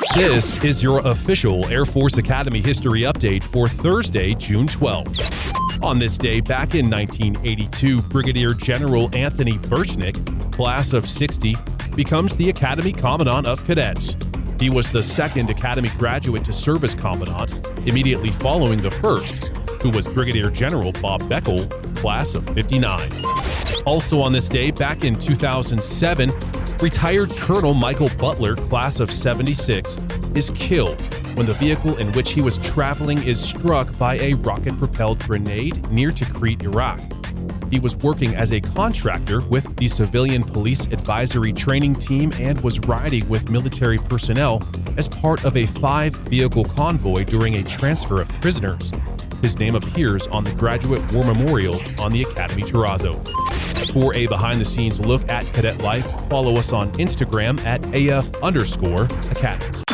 This is your official Air Force Academy history update for Thursday, June 12th. On this day, back in 1982, Brigadier General Anthony Burchnick, class of 60, becomes the Academy Commandant of Cadets. He was the second Academy graduate to serve as Commandant, immediately following the first, who was Brigadier General Bob Beckel, class of 59. Also on this day, back in 2007, retired Colonel Michael Butler, class of 76, is killed when the vehicle in which he was traveling is struck by a rocket-propelled grenade near Tikrit, Iraq. He was working as a contractor with the Civilian Police Advisory Training Team and was riding with military personnel as part of a 5-vehicle convoy during a transfer of prisoners. His name appears on the Graduate War Memorial on the Academy Terrazzo. For a behind-the-scenes look at cadet life, follow us on Instagram at AF_Academy.